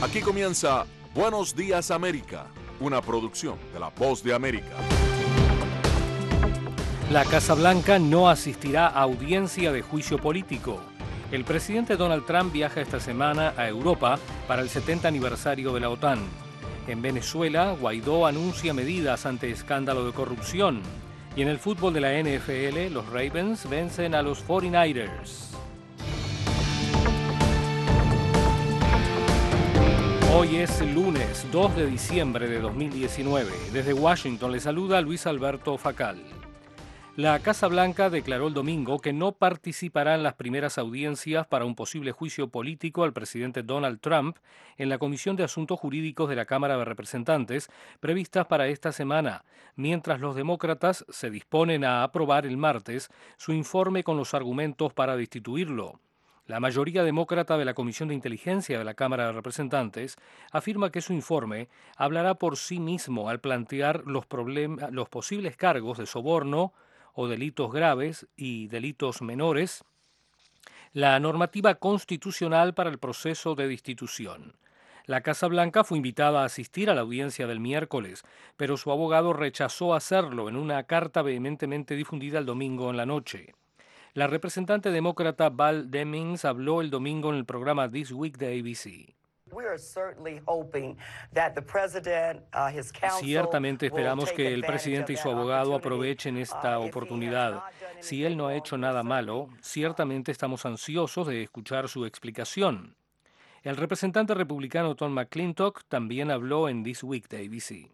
Aquí comienza Buenos Días América, una producción de La Voz de América. La Casa Blanca no asistirá a audiencia de juicio político. El presidente Donald Trump viaja esta semana a Europa para el 70 aniversario de la OTAN. En Venezuela, Guaidó anuncia medidas ante escándalo de corrupción. Y en el fútbol de la NFL, los Ravens vencen a los 49ers. Hoy es lunes 2 de diciembre de 2019. Desde Washington le saluda Luis Alberto Facal. La Casa Blanca declaró el domingo que no participará en las primeras audiencias para un posible juicio político al presidente Donald Trump en la Comisión de Asuntos Jurídicos de la Cámara de Representantes previstas para esta semana, mientras los demócratas se disponen a aprobar el martes su informe con los argumentos para destituirlo. La mayoría demócrata de la Comisión de Inteligencia de la Cámara de Representantes afirma que su informe hablará por sí mismo al plantear los posibles cargos de soborno o delitos graves y delitos menores, la normativa constitucional para el proceso de destitución. La Casa Blanca fue invitada a asistir a la audiencia del miércoles, pero su abogado rechazó hacerlo en una carta vehementemente difundida el domingo en la noche. La representante demócrata Val Demings habló el domingo en el programa This Week de ABC. Ciertamente esperamos que el presidente y su abogado aprovechen esta oportunidad. Si él no ha hecho nada malo, ciertamente estamos ansiosos de escuchar su explicación. El representante republicano Tom McClintock también habló en This Week de ABC.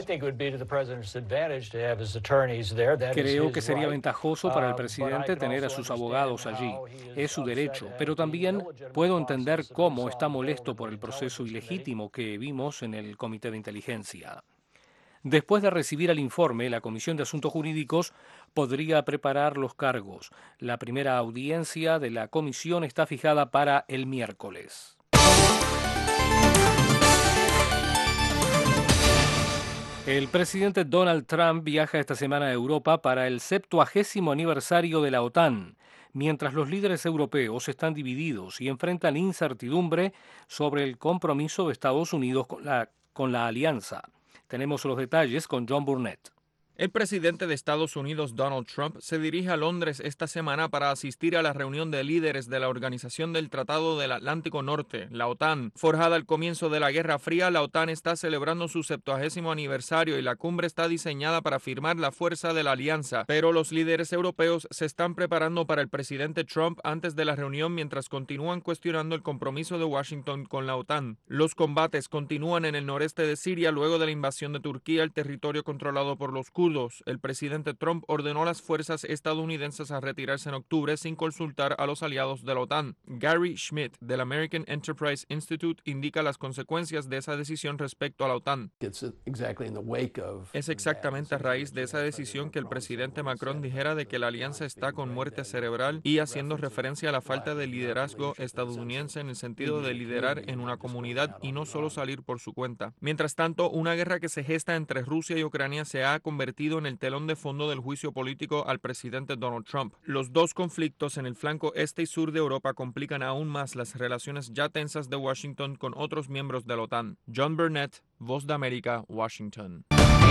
Creo que sería ventajoso para el presidente tener a sus abogados allí. Es su derecho, pero también puedo entender cómo está molesto por el proceso ilegítimo que vimos en el Comité de Inteligencia. Después de recibir el informe, la Comisión de Asuntos Jurídicos podría preparar los cargos. La primera audiencia de la comisión está fijada para el miércoles. El presidente Donald Trump viaja esta semana a Europa para el 70º aniversario de la OTAN, mientras los líderes europeos están divididos y enfrentan incertidumbre sobre el compromiso de Estados Unidos con la alianza. Tenemos los detalles con John Burnett. El presidente de Estados Unidos, Donald Trump, se dirige a Londres esta semana para asistir a la reunión de líderes de la Organización del Tratado del Atlántico Norte, la OTAN. Forjada al comienzo de la Guerra Fría, la OTAN está celebrando su 70º aniversario y la cumbre está diseñada para afirmar la fuerza de la alianza. Pero los líderes europeos se están preparando para el presidente Trump antes de la reunión mientras continúan cuestionando el compromiso de Washington con la OTAN. Los combates continúan en el noreste de Siria luego de la invasión de Turquía al territorio controlado por los kurdos. El presidente Trump ordenó a las fuerzas estadounidenses a retirarse en octubre sin consultar a los aliados de la OTAN. Gary Schmidt, del American Enterprise Institute, indica las consecuencias de esa decisión respecto a la OTAN. Es exactamente a raíz de esa decisión que el presidente Macron dijera de que la alianza está con muerte cerebral y haciendo referencia a la falta de liderazgo estadounidense en el sentido de liderar en una comunidad y no solo salir por su cuenta. Mientras tanto, una guerra que se gesta entre Rusia y Ucrania se ha convertido en el telón de fondo del juicio político al presidente Donald Trump. Los dos conflictos en el flanco este y sur de Europa complican aún más las relaciones ya tensas de Washington con otros miembros de la OTAN. John Burnett, Voz de América, Washington.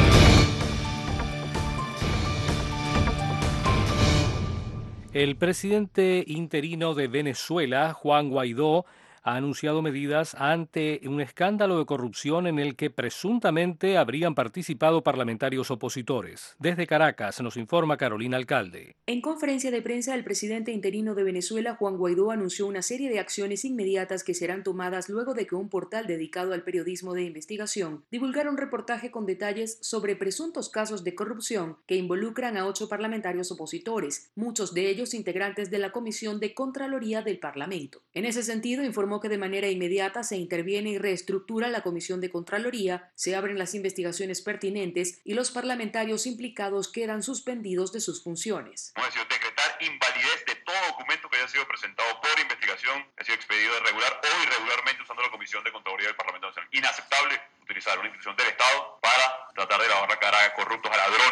El presidente interino de Venezuela, Juan Guaidó, ha anunciado medidas ante un escándalo de corrupción en el que presuntamente habrían participado parlamentarios opositores. Desde Caracas nos informa Carolina Alcalde. En conferencia de prensa, el presidente interino de Venezuela, Juan Guaidó, anunció una serie de acciones inmediatas que serán tomadas luego de que un portal dedicado al periodismo de investigación divulgara un reportaje con detalles sobre presuntos casos de corrupción que involucran a 8 parlamentarios opositores, muchos de ellos integrantes de la Comisión de Contraloría del Parlamento. En ese sentido, informó que de manera inmediata se interviene y reestructura la Comisión de Contraloría, se abren las investigaciones pertinentes y los parlamentarios implicados quedan suspendidos de sus funciones. Decretar invalidez de todo documento que haya sido presentado por investigación, ha sido expedido irregular o irregularmente usando la Comisión de Contraloría del Parlamento Nacional. Inaceptable utilizar una institución del Estado para tratar de lavar la cara a corruptos, a ladrones que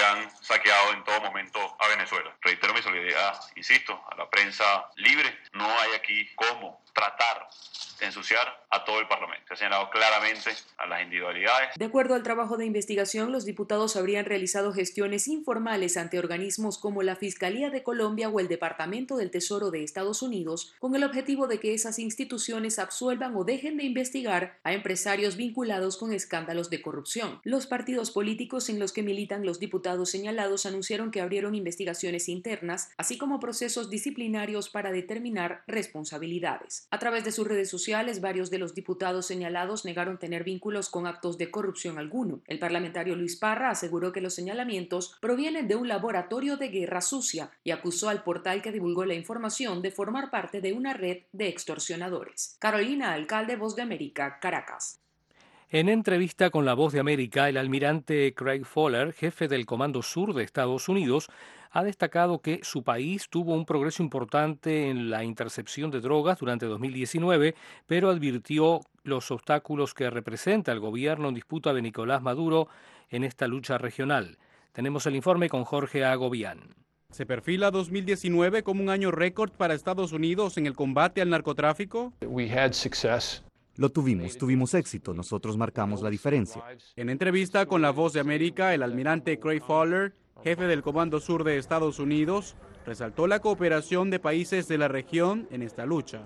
han saqueado en todo momento a Venezuela. Reitero mi solidaridad, insisto, a la prensa libre. No hay aquí cómo tratar de ensuciar a todo el Parlamento. Se ha señalado claramente a las individualidades. De acuerdo al trabajo de investigación, los diputados habrían realizado gestiones informales ante organismos como la Fiscalía de Colombia o el Departamento del Tesoro de Estados Unidos, con el objetivo de que esas instituciones absuelvan o dejen de investigar a empresarios vinculados con escándalos de corrupción. Los partidos políticos en los que militan los diputados señalados anunciaron que abrieron investigaciones internas, así como procesos disciplinarios para determinar responsabilidades. A través de sus redes sociales, varios de los diputados señalados negaron tener vínculos con actos de corrupción alguno. El parlamentario Luis Parra aseguró que los señalamientos provienen de un laboratorio de guerra sucia y acusó al portal que divulgó la información de formar parte de una red de extorsionadores. Carolina Alcalde, Voz de América, Caracas. En entrevista con La Voz de América, el almirante Craig Fowler, jefe del Comando Sur de Estados Unidos, ha destacado que su país tuvo un progreso importante en la intercepción de drogas durante 2019, pero advirtió los obstáculos que representa el gobierno en disputa de Nicolás Maduro en esta lucha regional. Tenemos el informe con Jorge Agobián. ¿Se perfila 2019 como un año récord para Estados Unidos en el combate al narcotráfico? Lo tuvimos éxito, nosotros marcamos la diferencia. En entrevista con La Voz de América, el almirante Craig Fowler, jefe del Comando Sur de Estados Unidos, resaltó la cooperación de países de la región en esta lucha.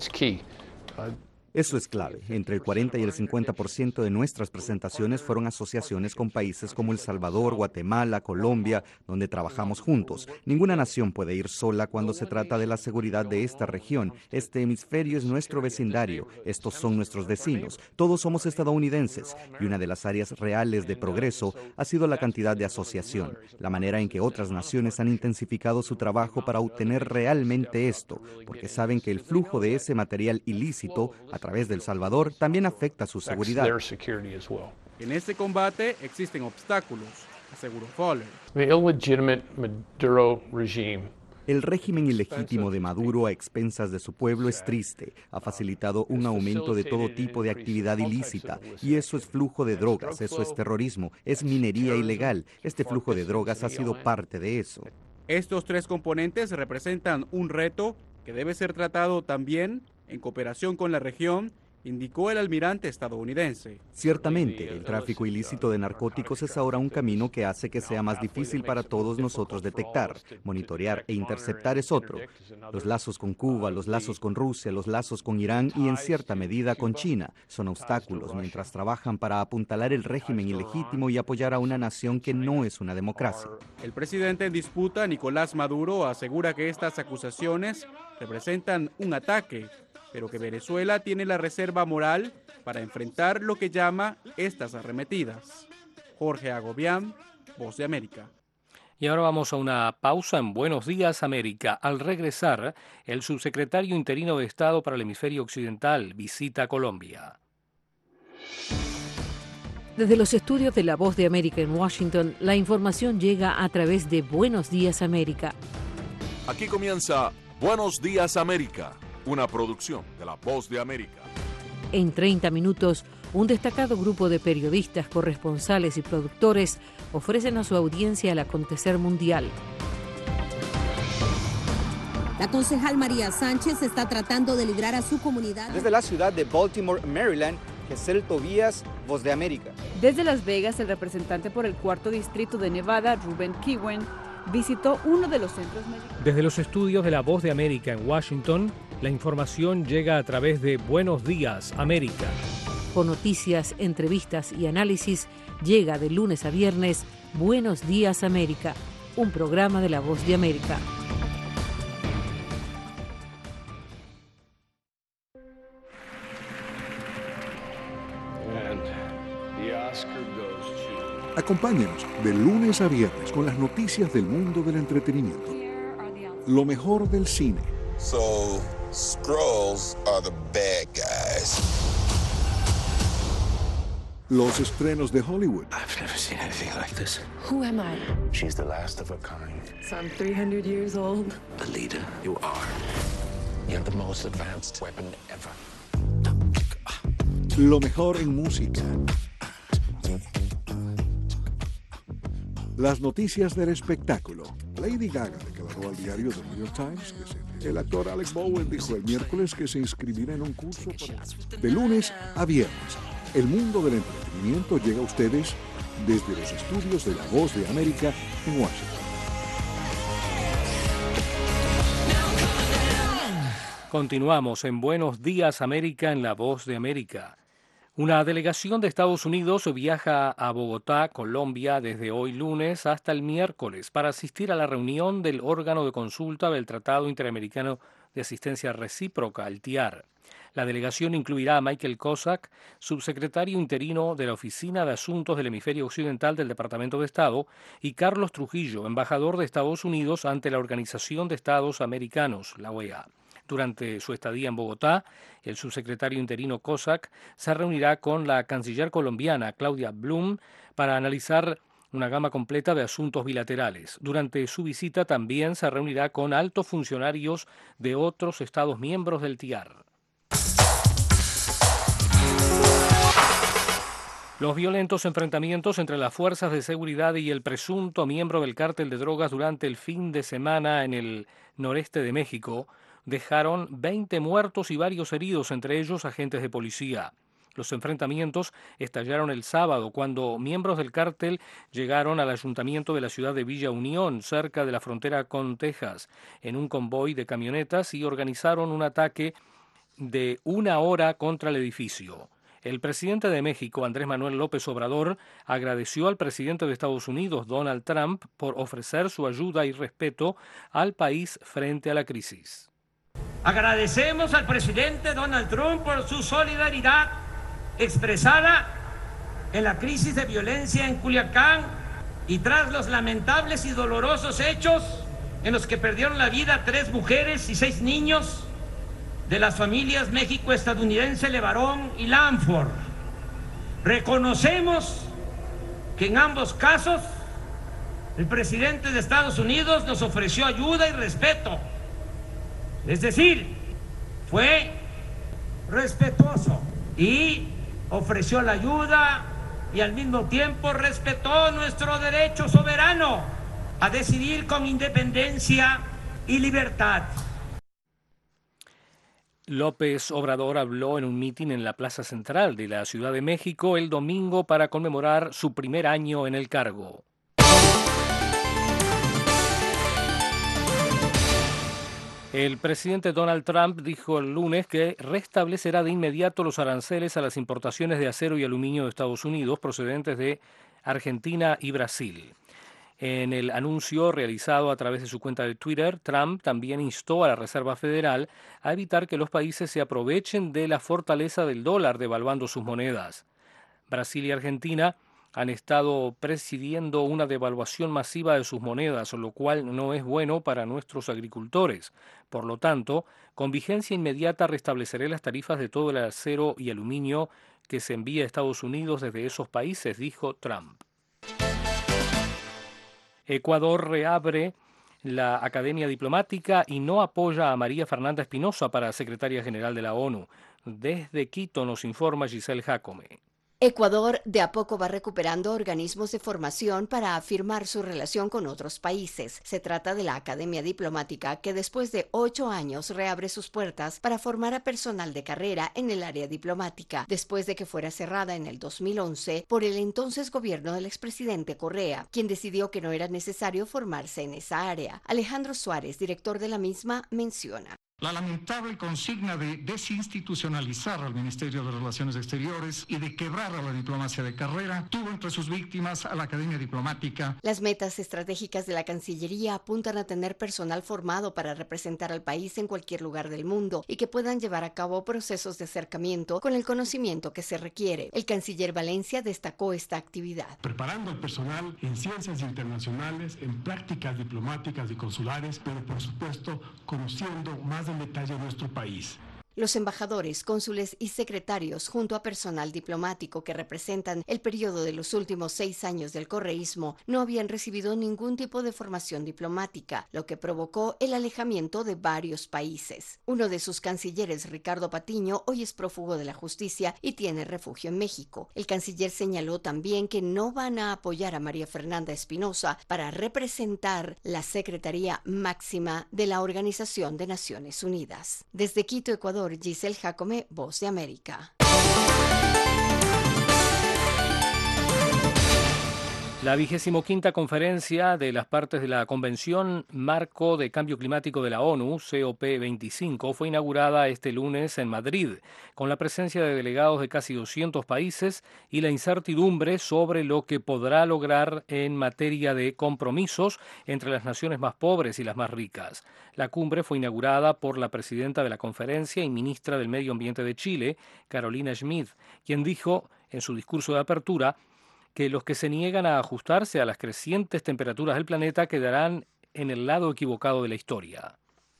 Eso es clave. Entre el 40 y el 50% de nuestras presentaciones fueron asociaciones con países como El Salvador, Guatemala, Colombia, donde trabajamos juntos. Ninguna nación puede ir sola cuando se trata de la seguridad de esta región. Este hemisferio es nuestro vecindario. Estos son nuestros vecinos. Todos somos estadounidenses. Y una de las áreas reales de progreso ha sido la cantidad de asociación, la manera en que otras naciones han intensificado su trabajo para obtener realmente esto, porque saben que el flujo de ese material ilícito a través de El Salvador también afecta su seguridad. En este combate existen obstáculos, aseguró Fowler. El régimen ilegítimo de Maduro a expensas de su pueblo es triste. Ha facilitado un aumento de todo tipo de actividad ilícita. Y eso es flujo de drogas, eso es terrorismo, es minería ilegal. Este flujo de drogas ha sido parte de eso. Estos tres componentes representan un reto que debe ser tratado también en cooperación con la región, indicó el almirante estadounidense. Ciertamente, el tráfico ilícito de narcóticos es ahora un camino que hace que sea más difícil para todos nosotros detectar. Monitorear e interceptar es otro. Los lazos con Cuba, los lazos con Rusia, los lazos con Irán y en cierta medida con China son obstáculos mientras trabajan para apuntalar el régimen ilegítimo y apoyar a una nación que no es una democracia. El presidente en disputa, Nicolás Maduro, asegura que estas acusaciones representan un ataque, pero que Venezuela tiene la reserva moral para enfrentar lo que llama estas arremetidas. Jorge Agobián, Voz de América. Y ahora vamos a una pausa en Buenos Días América. Al regresar, el subsecretario interino de Estado para el Hemisferio Occidental visita Colombia. Desde los estudios de La Voz de América en Washington, la información llega a través de Buenos Días América. Aquí comienza Buenos Días América, una producción de La Voz de América. En 30 minutos, un destacado grupo de periodistas, corresponsales y productores ofrecen a su audiencia el acontecer mundial. La concejal María Sánchez está tratando de librar a su comunidad. Desde la ciudad de Baltimore, Maryland, Gesell Tobías, Voz de América. Desde Las Vegas, el representante por el 4º distrito de Nevada, Ruben Kiwen, visitó uno de los centros médicos. Desde los estudios de La Voz de América en Washington, la información llega a través de Buenos Días América. Con noticias, entrevistas y análisis, llega de lunes a viernes Buenos Días América, un programa de La Voz de América. Acompáñenos de lunes a viernes con las noticias del mundo del entretenimiento. Lo mejor del cine. So, Skrulls are the bad guys. Los estrenos de Hollywood. I've never seen anything like this. Who am I? She's the last of her kind. So I'm 300 years old. The leader you are. You have the most advanced weapon ever. Lo mejor en música. Las noticias del espectáculo. Lady Gaga declaró al diario The New York Times que el actor Alec Baldwin dijo el miércoles que se inscribirá en un curso de lunes a viernes. El mundo del entretenimiento llega a ustedes desde los estudios de La Voz de América en Washington. Continuamos en Buenos Días América en La Voz de América. Una delegación de Estados Unidos viaja a Bogotá, Colombia, desde hoy lunes hasta el miércoles para asistir a la reunión del órgano de consulta del Tratado Interamericano de Asistencia Recíproca, el TIAR. La delegación incluirá a Michael Cossack, subsecretario interino de la Oficina de Asuntos del Hemisferio Occidental del Departamento de Estado, y Carlos Trujillo, embajador de Estados Unidos ante la Organización de Estados Americanos, la OEA. Durante su estadía en Bogotá, el subsecretario interino Cossack se reunirá con la canciller colombiana Claudia Blum para analizar una gama completa de asuntos bilaterales. Durante su visita también se reunirá con altos funcionarios de otros Estados miembros del TIAR. Los violentos enfrentamientos entre las fuerzas de seguridad y el presunto miembro del cártel de drogas durante el fin de semana en el noreste de México dejaron 20 muertos y varios heridos, entre ellos agentes de policía. Los enfrentamientos estallaron el sábado cuando miembros del cártel llegaron al ayuntamiento de la ciudad de Villa Unión, cerca de la frontera con Texas, en un convoy de camionetas y organizaron un ataque de 1 hora contra el edificio. El presidente de México, Andrés Manuel López Obrador, agradeció al presidente de Estados Unidos, Donald Trump, por ofrecer su ayuda y respeto al país frente a la crisis. Agradecemos al presidente Donald Trump por su solidaridad expresada en la crisis de violencia en Culiacán y tras los lamentables y dolorosos hechos en los que perdieron la vida 3 mujeres y 6 niños de las familias México-estadounidense Levarón y Lanford. Reconocemos que en ambos casos el presidente de Estados Unidos nos ofreció ayuda y respeto. Es decir, fue respetuoso y ofreció la ayuda y al mismo tiempo respetó nuestro derecho soberano a decidir con independencia y libertad. López Obrador habló en un mitin en la Plaza Central de la Ciudad de México el domingo para conmemorar su primer año en el cargo. El presidente Donald Trump dijo el lunes que restablecerá de inmediato los aranceles a las importaciones de acero y aluminio de Estados Unidos procedentes de Argentina y Brasil. En el anuncio realizado a través de su cuenta de Twitter, Trump también instó a la Reserva Federal a evitar que los países se aprovechen de la fortaleza del dólar devaluando sus monedas. Brasil y Argentina han estado presidiendo una devaluación masiva de sus monedas, lo cual no es bueno para nuestros agricultores. Por lo tanto, con vigencia inmediata restableceré las tarifas de todo el acero y aluminio que se envía a Estados Unidos desde esos países, dijo Trump. Ecuador reabre la Academia Diplomática y no apoya a María Fernanda Espinosa para secretaria general de la ONU. Desde Quito nos informa Giselle Jacome. Ecuador de a poco va recuperando organismos de formación para afirmar su relación con otros países. Se trata de la Academia Diplomática que después de 8 años reabre sus puertas para formar a personal de carrera en el área diplomática, después de que fuera cerrada en el 2011 por el entonces gobierno del expresidente Correa, quien decidió que no era necesario formarse en esa área. Alejandro Suárez, director de la misma, menciona. La lamentable consigna de desinstitucionalizar al Ministerio de Relaciones Exteriores y de quebrar a la diplomacia de carrera tuvo entre sus víctimas a la Academia Diplomática. Las metas estratégicas de la Cancillería apuntan a tener personal formado para representar al país en cualquier lugar del mundo y que puedan llevar a cabo procesos de acercamiento con el conocimiento que se requiere. El canciller Valencia destacó esta actividad. Preparando al personal en ciencias internacionales, en prácticas diplomáticas y consulares, pero por supuesto conociendo más en detalle nuestro país. Los embajadores, cónsules y secretarios, junto a personal diplomático que representan el periodo de los últimos 6 años del correísmo, no habían recibido ningún tipo de formación diplomática, lo que provocó el alejamiento de varios países. Uno de sus cancilleres, Ricardo Patiño, hoy es prófugo de la justicia y tiene refugio en México. El canciller señaló también que no van a apoyar a María Fernanda Espinosa para representar la Secretaría Máxima de la Organización de Naciones Unidas. Desde Quito, Ecuador, Giselle Jacome, Voz de América. La 25ª conferencia de las partes de la Convención Marco de Cambio Climático de la ONU, COP25, fue inaugurada este lunes en Madrid, con la presencia de delegados de casi 200 países y la incertidumbre sobre lo que podrá lograr en materia de compromisos entre las naciones más pobres y las más ricas. La cumbre fue inaugurada por la presidenta de la conferencia y ministra del Medio Ambiente de Chile, Carolina Schmid, quien dijo en su discurso de apertura que los que se niegan a ajustarse a las crecientes temperaturas del planeta quedarán en el lado equivocado de la historia.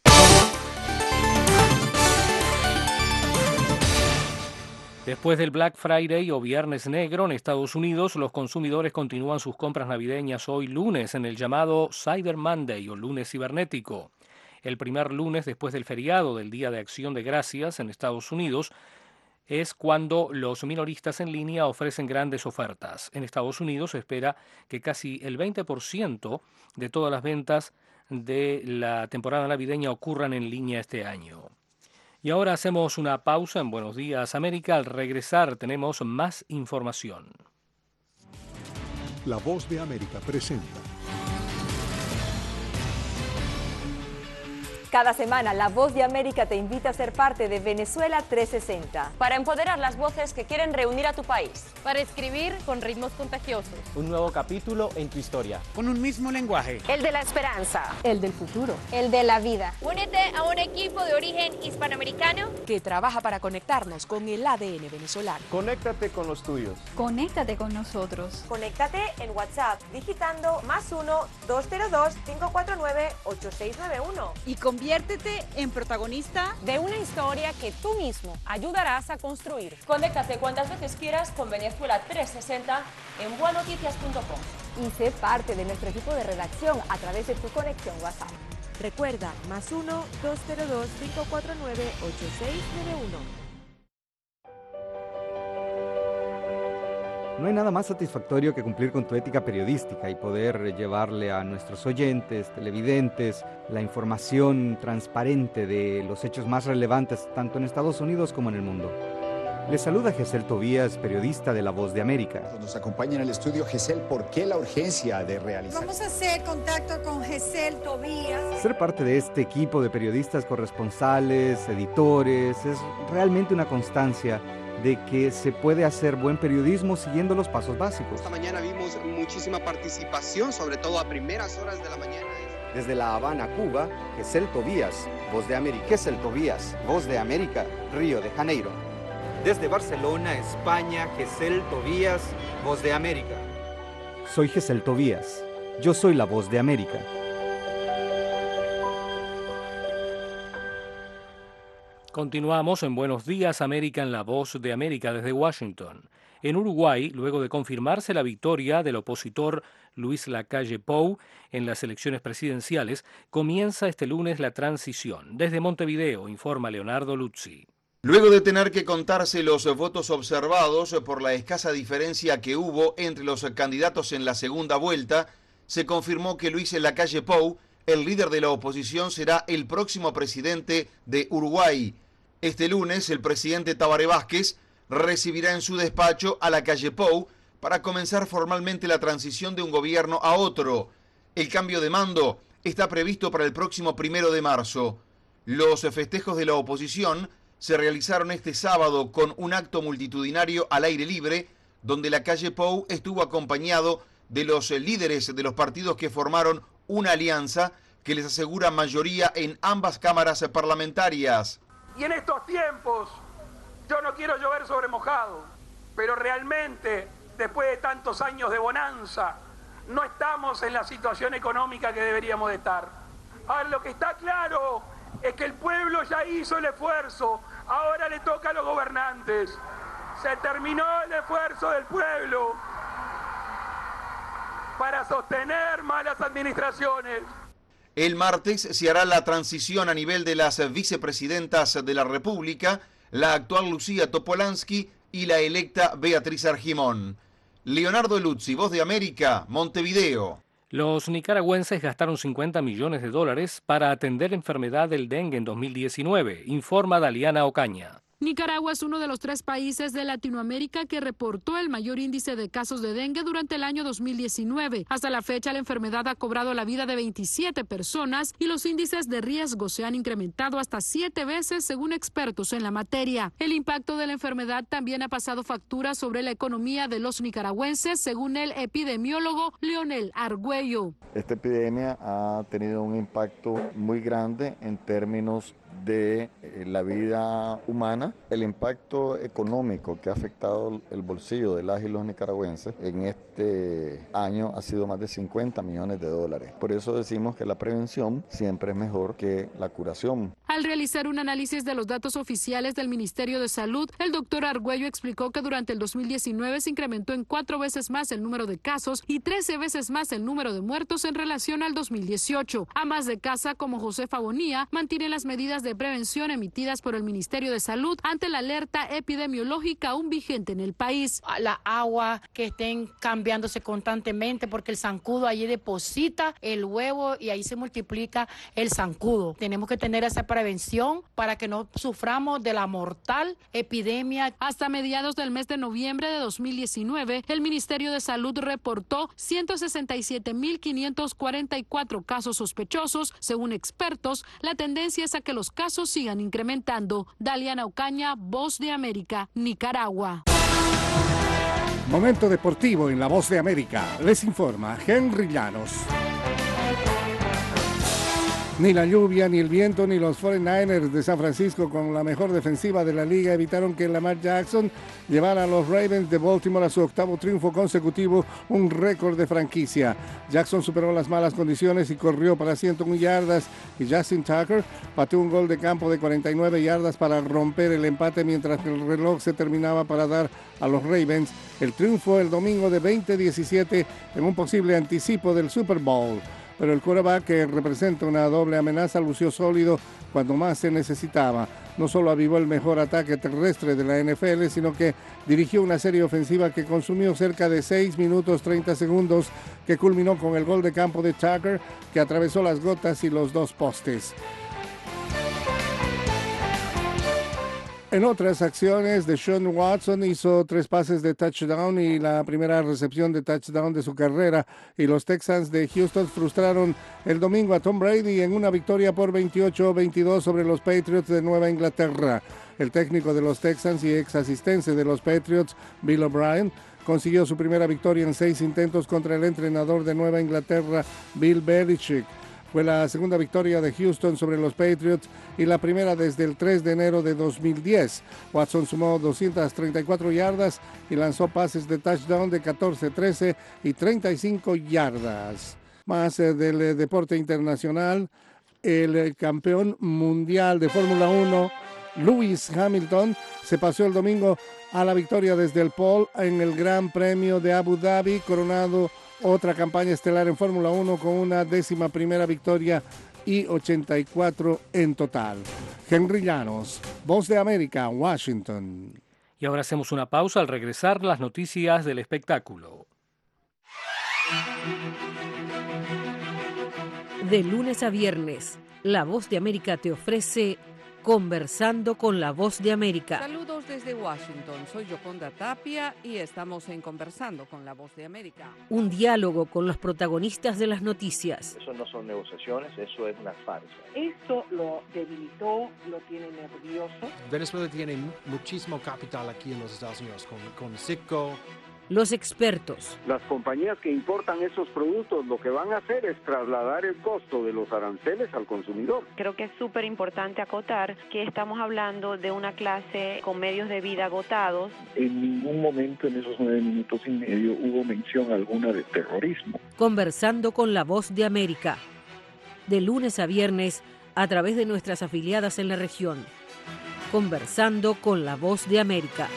Después del Black Friday o Viernes Negro en Estados Unidos, los consumidores continúan sus compras navideñas hoy lunes en el llamado Cyber Monday o lunes cibernético. El primer lunes después del feriado del Día de Acción de Gracias en Estados Unidos, es cuando los minoristas en línea ofrecen grandes ofertas. En Estados Unidos se espera que casi el 20% de todas las ventas de la temporada navideña ocurran en línea este año. Y ahora hacemos una pausa en Buenos Días América. Al regresar tenemos más información. La Voz de América presenta. Cada semana, La Voz de América te invita a ser parte de Venezuela 360. Para empoderar las voces que quieren reunir a tu país. Para escribir con ritmos contagiosos. Un nuevo capítulo en tu historia. Con un mismo lenguaje. El de la esperanza. El del futuro. El de la vida. Únete a un equipo de origen hispanoamericano que trabaja para conectarnos con el ADN venezolano. Conéctate con los tuyos. Conéctate con nosotros. Conéctate en WhatsApp digitando +1-202-549-8691. Y conviértete en protagonista de una historia que tú mismo ayudarás a construir. Conéctate cuantas veces quieras con Venezuela 360 en buenoticias.com. Y sé parte de nuestro equipo de redacción a través de tu conexión WhatsApp. Recuerda, +1-202-549-8691. No hay nada más satisfactorio que cumplir con tu ética periodística y poder llevarle a nuestros oyentes, televidentes, la información transparente de los hechos más relevantes tanto en Estados Unidos como en el mundo. Les saluda Gesell Tobías, periodista de La Voz de América. Nos acompaña en el estudio Gesell. ¿Por qué la urgencia de realizar? Vamos a hacer contacto con Gesell Tobías. Ser parte de este equipo de periodistas corresponsales, editores, es realmente una constancia de que se puede hacer buen periodismo siguiendo los pasos básicos. Esta mañana vimos muchísima participación, sobre todo a primeras horas de la mañana. Desde La Habana, Cuba, Gesell Tobías, Voz de América. Gesell Tobías, Voz de América, Río de Janeiro. Desde Barcelona, España, Gesell Tobías, Voz de América. Soy Gesell Tobías. Yo soy la Voz de América. Continuamos en Buenos Días América en La Voz de América desde Washington. En Uruguay, luego de confirmarse la victoria del opositor Luis Lacalle Pou en las elecciones presidenciales, comienza este lunes la transición. Desde Montevideo, informa Leonardo Luzzi. Luego de tener que contarse los votos observados por la escasa diferencia que hubo entre los candidatos en la segunda vuelta, se confirmó que Luis Lacalle Pou, el líder de la oposición, será el próximo presidente de Uruguay. Este lunes, el presidente Tabaré Vázquez recibirá en su despacho a Lacalle Pou para comenzar formalmente la transición de un gobierno a otro. El cambio de mando está previsto para el próximo 1 de marzo. Los festejos de la oposición se realizaron este sábado con un acto multitudinario al aire libre, donde Lacalle Pou estuvo acompañado de los líderes de los partidos que formaron una alianza que les asegura mayoría en ambas cámaras parlamentarias. Y en estos tiempos, yo no quiero llover sobre mojado, pero realmente, después de tantos años de bonanza, no estamos en la situación económica que deberíamos de estar. Ahora, lo que está claro es que el pueblo ya hizo el esfuerzo Ahora le toca a los gobernantes. Se terminó el esfuerzo del pueblo para sostener malas administraciones. El martes se hará la transición a nivel de las vicepresidentas de la República, la actual Lucía Topolansky y la electa Beatriz Argimón. Leonardo Luzzi, Voz de América, Montevideo. Los nicaragüenses gastaron $50 millones para atender la enfermedad del dengue en 2019, informa Daliana Ocaña. Nicaragua es uno de los 3 países de Latinoamérica que reportó el mayor índice de casos de dengue durante el año 2019. Hasta la fecha, la enfermedad ha cobrado la vida de 27 personas y los índices de riesgo se han incrementado hasta 7 veces, según expertos en la materia. El impacto de la enfermedad también ha pasado factura sobre la economía de los nicaragüenses, según el epidemiólogo Leonel Argüello. Esta epidemia ha tenido un impacto muy grande en términos de la vida humana, el impacto económico que ha afectado el bolsillo de las y los nicaragüenses en este año ha sido más de $50 millones. Por eso decimos que la prevención siempre es mejor que la curación. Al realizar un análisis de los datos oficiales del Ministerio de Salud, el doctor Argüello explicó que durante el 2019 se incrementó en 4 veces más el número de casos y 13 veces más el número de muertos en relación al 2018. Amas de casa como Josefa Bonilla mantienen las medidas de prevención emitidas por el Ministerio de Salud ante la alerta epidemiológica aún vigente en el país. La agua que estén cambiándose constantemente porque el zancudo allí deposita el huevo y ahí se multiplica el zancudo. Tenemos que tener esa prevención para que no suframos de la mortal epidemia. Hasta mediados del mes de noviembre de 2019, el Ministerio de Salud reportó 167.544 casos sospechosos. Según expertos, la tendencia es a que los casos sigan incrementando. Daliana Ocaña, Voz de América, Nicaragua. Momento deportivo en La Voz de América. Les informa Henry Llanos. Ni la lluvia, ni el viento, ni los 49ers de San Francisco con la mejor defensiva de la liga evitaron que Lamar Jackson llevara a los Ravens de Baltimore a su 8º triunfo consecutivo, un récord de franquicia. Jackson superó las malas condiciones y corrió para 101 yardas y Justin Tucker pateó un gol de campo de 49 yardas para romper el empate mientras que el reloj se terminaba para dar a los Ravens el triunfo el domingo de 20-17 en un posible anticipo del Super Bowl. Pero el quarterback, que representa una doble amenaza, lució sólido cuando más se necesitaba. No solo avivó el mejor ataque terrestre de la NFL, sino que dirigió una serie ofensiva que consumió cerca de 6 minutos 30 segundos, que culminó con el gol de campo de Tucker, que atravesó las gotas y los 2 postes. En otras acciones, Deshaun Watson hizo 3 pases de touchdown y la primera recepción de touchdown de su carrera, y los Texans de Houston frustraron el domingo a Tom Brady en una victoria por 28-22 sobre los Patriots de Nueva Inglaterra. El técnico de los Texans y ex asistente de los Patriots, Bill O'Brien, consiguió su primera victoria en 6 intentos contra el entrenador de Nueva Inglaterra, Bill Belichick. Fue la segunda victoria de Houston sobre los Patriots y la primera desde el 3 de enero de 2010. Watson sumó 234 yardas y lanzó pases de touchdown de 14, 13 y 35 yardas. Más del deporte internacional, el campeón mundial de Fórmula 1, Lewis Hamilton, se pasó el domingo a la victoria desde el pole en el Gran Premio de Abu Dhabi, coronado otra campaña estelar en Fórmula 1 con una 11ª victoria y 84 en total. Henry Llanos, Voz de América, Washington. Y ahora hacemos una pausa. Al regresar, las noticias del espectáculo. De lunes a viernes, La Voz de América te ofrece Conversando con La Voz de América. Saludos desde Washington, soy Yoconda Tapia y estamos en Conversando con La Voz de América. Un diálogo con los protagonistas de las noticias. Eso no son negociaciones, eso es una farsa. Esto lo debilitó, lo tiene nervioso. Venezuela tiene muchísimo capital aquí en los Estados Unidos, con Citgo. Los expertos. Las compañías que importan esos productos lo que van a hacer es trasladar el costo de los aranceles al consumidor. Creo que es súper importante acotar que estamos hablando de una clase con medios de vida agotados. En ningún momento en esos 9 minutos y medio hubo mención alguna de terrorismo. Conversando con La Voz de América. De lunes a viernes a través de nuestras afiliadas en la región. Conversando con la Voz de América.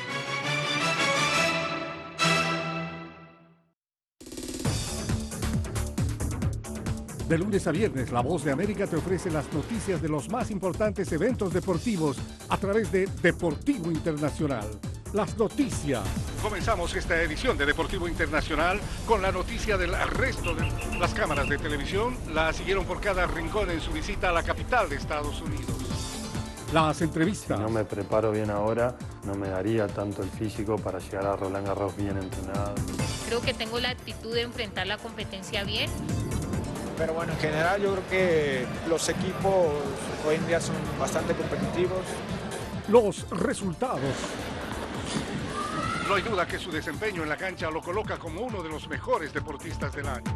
De lunes a viernes, La Voz de América te ofrece las noticias de los más importantes eventos deportivos a través de Deportivo Internacional. Las noticias. Comenzamos esta edición de Deportivo Internacional con la noticia del arresto de las cámaras de televisión. La siguieron por cada rincón en su visita a la capital de Estados Unidos. Las entrevistas. Si no me preparo bien ahora, no me daría tanto el físico para llegar a Roland Garros bien entrenado. Creo que tengo la actitud de enfrentar la competencia bien. Pero bueno, en general yo creo que los equipos hoy en día son bastante competitivos. Los resultados. No hay duda que su desempeño en la cancha lo coloca como uno de los mejores deportistas del año.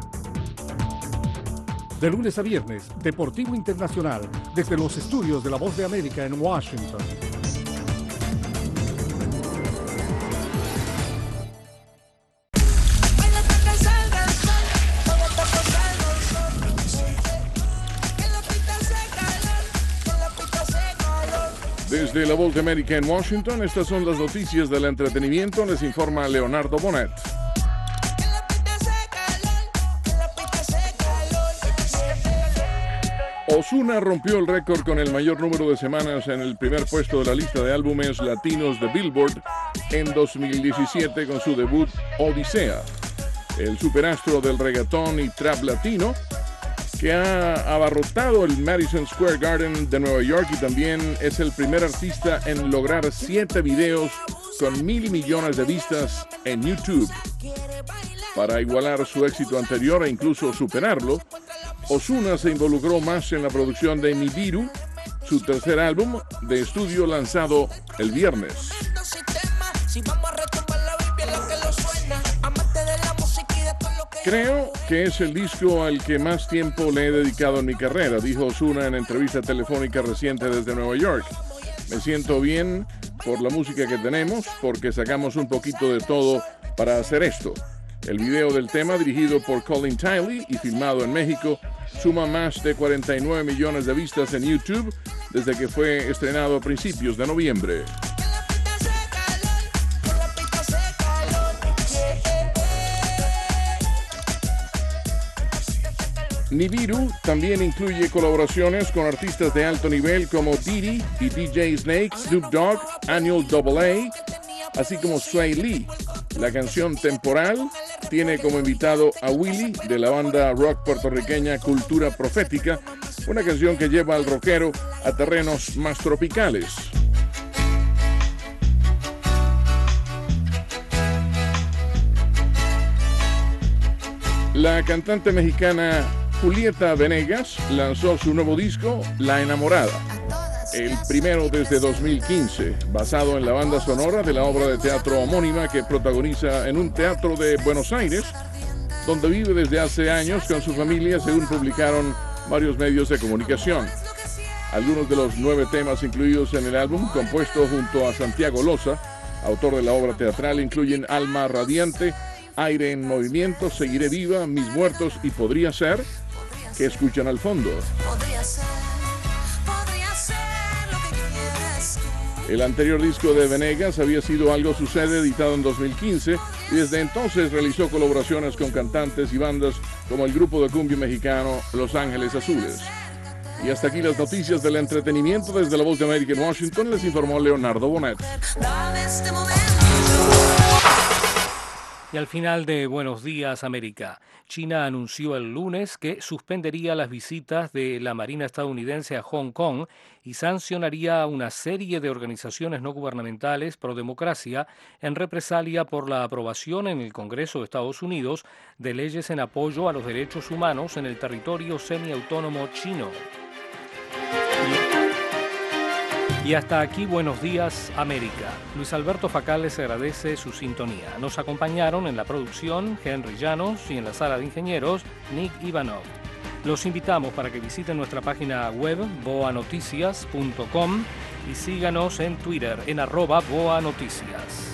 De lunes a viernes, Deportivo Internacional, desde los estudios de La Voz de América en Washington. Desde La Voz de América en Washington, estas son las noticias del entretenimiento. Les informa Leonardo Bonet. Ozuna rompió el récord con el mayor número de semanas en el primer puesto de la lista de álbumes latinos de Billboard en 2017 con su debut Odisea. El superastro del reggaetón y trap latino, que ha abarrotado el Madison Square Garden de Nueva York, y también es el primer artista en lograr 7 videos con 1.000 millones de vistas en YouTube. Para igualar su éxito anterior e incluso superarlo, Ozuna se involucró más en la producción de Nibiru, su tercer álbum de estudio lanzado el viernes. Creo que es el disco al que más tiempo le he dedicado en mi carrera, dijo Ozuna en entrevista telefónica reciente desde Nueva York. Me siento bien por la música que tenemos, porque sacamos un poquito de todo para hacer esto. El video del tema, dirigido por Colin Tiley y filmado en México, suma más de 49 millones de vistas en YouTube desde que fue estrenado a principios de noviembre. Nibiru también incluye colaboraciones con artistas de alto nivel como Diddy y DJ Snake, Snoop Dogg, Annual AA, así como Sway Lee. La canción Temporal tiene como invitado a Willy de la banda rock puertorriqueña Cultura Profética, una canción que lleva al rockero a terrenos más tropicales. La cantante mexicana Julieta Venegas lanzó su nuevo disco, La Enamorada, el primero desde 2015, basado en la banda sonora de la obra de teatro homónima que protagoniza en un teatro de Buenos Aires, donde vive desde hace años con su familia, según publicaron varios medios de comunicación. Algunos de los 9 temas incluidos en el álbum, compuesto junto a Santiago Loza, autor de la obra teatral, incluyen Alma Radiante, Aire en Movimiento, Seguiré Viva, Mis Muertos y Podría Ser, que escuchan al fondo. El anterior disco de Venegas había sido Algo Sucede, editado en 2015, y desde entonces realizó colaboraciones con cantantes y bandas como el grupo de cumbia mexicano Los Ángeles Azules. Y hasta aquí las noticias del entretenimiento. Desde La Voz de América en Washington les informó Leonardo Bonet. Y al final de Buenos Días América, China anunció el lunes que suspendería las visitas de la Marina estadounidense a Hong Kong y sancionaría a una serie de organizaciones no gubernamentales pro democracia en represalia por la aprobación en el Congreso de Estados Unidos de leyes en apoyo a los derechos humanos en el territorio semiautónomo chino. Y hasta aquí Buenos Días América. Luis Alberto Facal les agradece su sintonía. Nos acompañaron en la producción Henry Llanos y en la sala de ingenieros Nick Ivanov. Los invitamos para que visiten nuestra página web boanoticias.com y síganos en Twitter en @boanoticias.